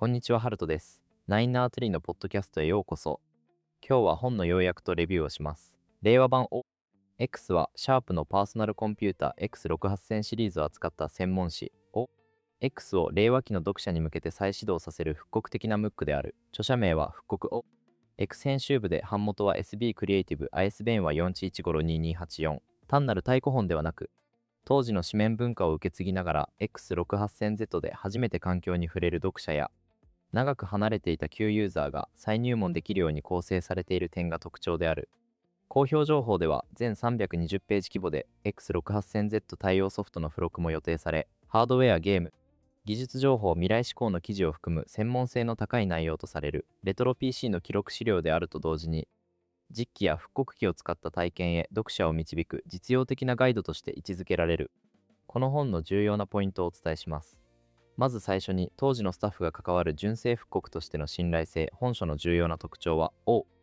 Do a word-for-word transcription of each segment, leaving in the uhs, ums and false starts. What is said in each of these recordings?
こんにちは、ハルトです。ナインナートリーのポッドキャストへようこそ。今日は本の要約とレビューをします。令和版 O。X はシャープのパーソナルコンピュータ エックスろくはっせん シリーズを扱った専門誌 O。X を令和期の読者に向けて再始動させる復刻的なムックである。著者名は復刻 O。X 編集部で版元は エスビー クリエイティブ アイエス 弁はよんいちいちごろにーにーはちよん。単なる太鼓本ではなく、当時の紙面文化を受け継ぎながら エックスろくはっせんゼット で初めて環境に触れる読者や長く離れていた旧ユーザーが再入門できるように構成されている点が特徴である。公表情報では全さんびゃくにじゅうページ規模で エックスろくはっせんゼット 対応ソフトの付録も予定され、ハードウェア、ゲーム、技術情報、未来志向の記事を含む専門性の高い内容とされるレトロ ピーシー の記録資料であると同時に、実機や復刻機を使った体験へ読者を導く実用的なガイドとして位置づけられる。この本の重要なポイントをお伝えします。まず最初に、当時のスタッフが関わる純正復刻としての信頼性。本書の重要な特徴は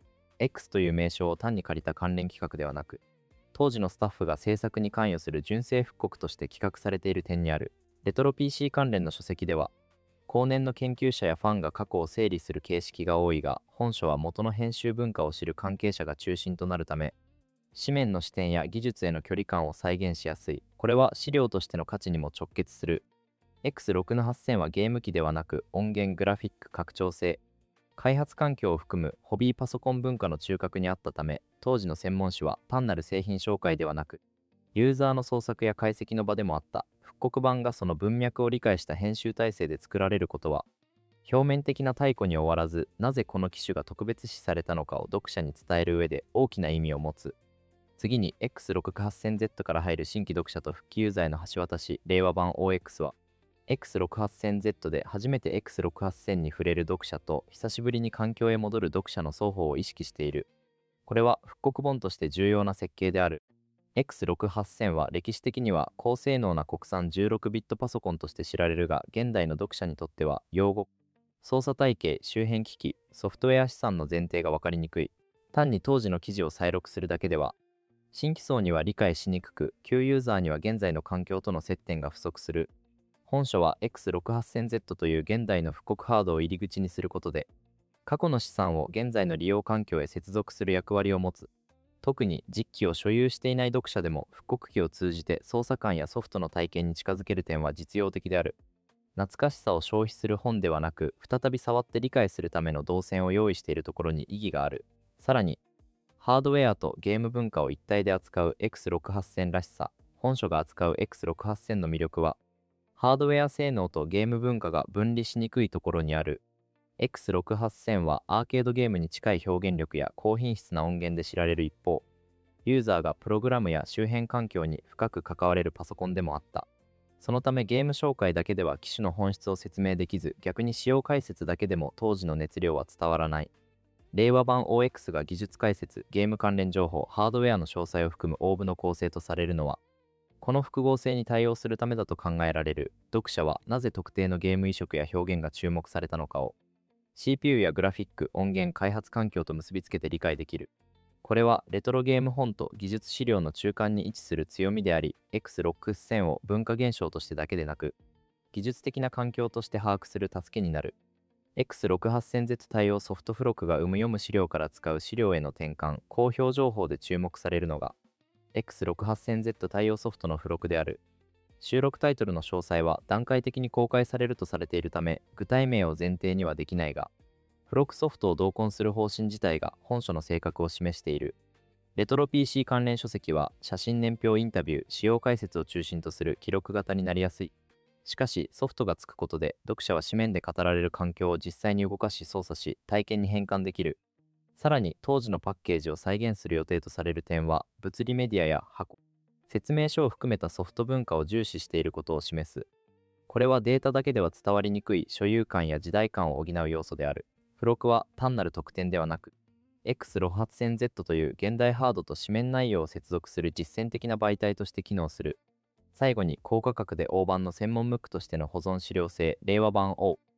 O、X という名称を単に借りた関連企画ではなく、当時のスタッフが制作に関与する純正復刻として企画されている点にある。レトロ ピーシー 関連の書籍では、後年の研究者やファンが過去を整理する形式が多いが、本書は元の編集文化を知る関係者が中心となるため、紙面の視点や技術への距離感を再現しやすい。これは資料としての価値にも直結する。エックスろくはっせん はゲーム機ではなく音源、グラフィック、拡張性、開発環境を含むホビーパソコン文化の中核にあったため、当時の専門誌は単なる製品紹介ではなく、ユーザーの創作や解析の場でもあった。復刻版がその文脈を理解した編集体制で作られることは、表面的な太鼓に終わらず、なぜこの機種が特別視されたのかを読者に伝える上で大きな意味を持つ。次に エックスろくはっせんゼット から入る新規読者と復帰ユーザーへの橋渡し。令和版 オーエックス はエックスろくはっせんゼット で初めて エックスろくはっせん に触れる読者と久しぶりに環境へ戻る読者の双方を意識している。これは復刻本として重要な設計である。エックスろくはっせん は歴史的には高性能な国産じゅうろくビットパソコンとして知られるが、現代の読者にとっては用語、操作体系、周辺機器、ソフトウェア資産の前提が分かりにくい。単に当時の記事を再録するだけでは、新規層には理解しにくく、旧ユーザーには現在の環境との接点が不足する。本書は エックスろくはっせんゼット という現代の復刻ハードを入り口にすることで、過去の資産を現在の利用環境へ接続する役割を持つ。特に実機を所有していない読者でも復刻機を通じて操作感やソフトの体験に近づける点は実用的である。懐かしさを消費する本ではなく、再び触って理解するための動線を用意しているところに意義がある。さらに、ハードウェアとゲーム文化を一体で扱う エックスろくはっせんらしさ。本書が扱う エックスろくはっせんの魅力は、ハードウェア性能とゲーム文化が分離しにくいところにある。エックスろくはっせん はアーケードゲームに近い表現力や高品質な音源で知られる一方、ユーザーがプログラムや周辺環境に深く関われるパソコンでもあった。そのためゲーム紹介だけでは機種の本質を説明できず、逆に使用解説だけでも当時の熱量は伝わらない。令和版 オーエックス が技術解説、ゲーム関連情報、ハードウェアの詳細を含むオーブの構成とされるのは、この複合性に対応するためだと考えられる。読者はなぜ特定のゲーム移植や表現が注目されたのかを シーピーユー やグラフィック、音源、開発環境と結びつけて理解できる。これはレトロゲーム本と技術資料の中間に位置する強みであり、エックスろくはっせん を文化現象としてだけでなく、技術的な環境として把握する助けになる。エックスろくはっせんゼット 対応ソフト付録が生む読む資料から使う資料への転換、公表情報で注目されるのが、エックスろくはっせんゼット 対応ソフトの付録である。収録タイトルの詳細は段階的に公開されるとされているため、具体名を前提にはできないが、付録ソフトを同梱する方針自体が本書の性格を示している。レトロ ピーシー 関連書籍は写真、年表、インタビュー、使用解説を中心とする記録型になりやすい。しかし、ソフトがつくことで読者は紙面で語られる環境を実際に動かし操作し、体験に変換できる。さらに、当時のパッケージを再現する予定とされる点は、物理メディアや箱、説明書を含めたソフト文化を重視していることを示す。これはデータだけでは伝わりにくい所有感や時代感を補う要素である。付録は単なる特典ではなく、エックスろくはっせんゼット という現代ハードと紙面内容を接続する実践的な媒体として機能する。最後に、高価格で大判の専門ムックとしての保存資料性。令和版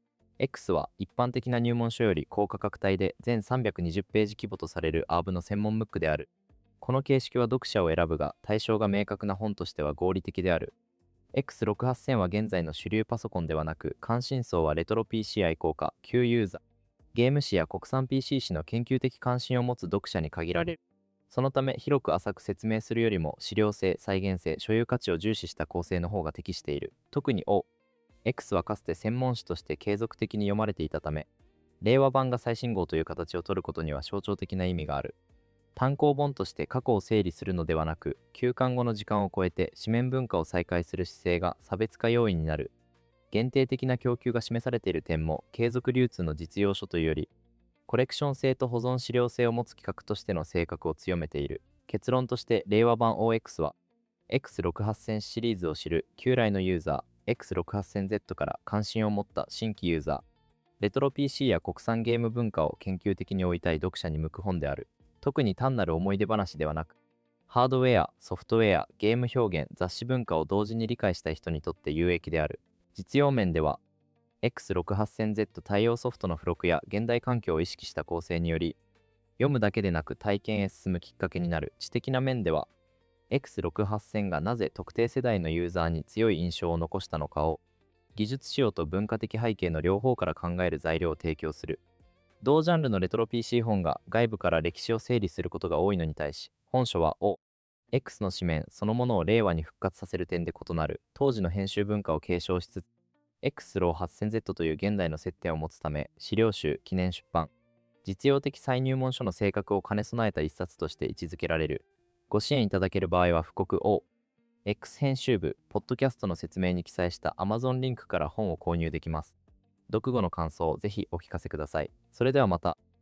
O。X は一般的な入門書より高価格帯で全さんびゃくにじゅうページ規模とされるアーブの専門ムックである。この形式は読者を選ぶが、対象が明確な本としては合理的である。 エックスろくはっせん は現在の主流パソコンではなく、関心層はレトロ ピーシー 愛好家、旧ユーザー、ゲーム誌や国産 ピーシー 誌の研究的関心を持つ読者に限られる。そのため、広く浅く説明するよりも、資料性、再現性、所有価値を重視した構成の方が適している。特に O、X はかつて専門誌として継続的に読まれていたため、令和版が最新号という形を取ることには象徴的な意味がある。単行本として過去を整理するのではなく、休刊後の時間を超えて紙面文化を再開する姿勢が差別化要因になる。限定的な供給が示されている点も、継続流通の実用書というより、コレクション性と保存資料性を持つ企画としての性格を強めている。結論として、令和版 オーエックス は、エックスろくはっせん シリーズを知る旧来のユーザー、エックスろくはっせんゼット から関心を持った新規ユーザー、レトロ ピーシー や国産ゲーム文化を研究的に追いたい読者に向く本である。特に単なる思い出話ではなく、ハードウェア、ソフトウェア、ゲーム表現、雑誌文化を同時に理解したい人にとって有益である。実用面では、エックスろくはっせんゼット 対応ソフトの付録や現代環境を意識した構成により、読むだけでなく体験へ進むきっかけになる。知的な面では、エックスろくはっせん がなぜ特定世代のユーザーに強い印象を残したのかを、技術仕様と文化的背景の両方から考える材料を提供する。同ジャンルのレトロ ピーシー 本が外部から歴史を整理することが多いのに対し、本書は O、X の紙面そのものを令和に復活させる点で異なる。当時の編集文化を継承しつつ、エックスろくはっせんゼット という現代の接点を持つため、資料集、記念出版、実用的再入門書の性格を兼ね備えた一冊として位置づけられる。ご支援いただける場合は、布告 O、X 編集部、ポッドキャストの説明に記載した Amazon リンクから本を購入できます。読後の感想をぜひお聞かせください。それではまた。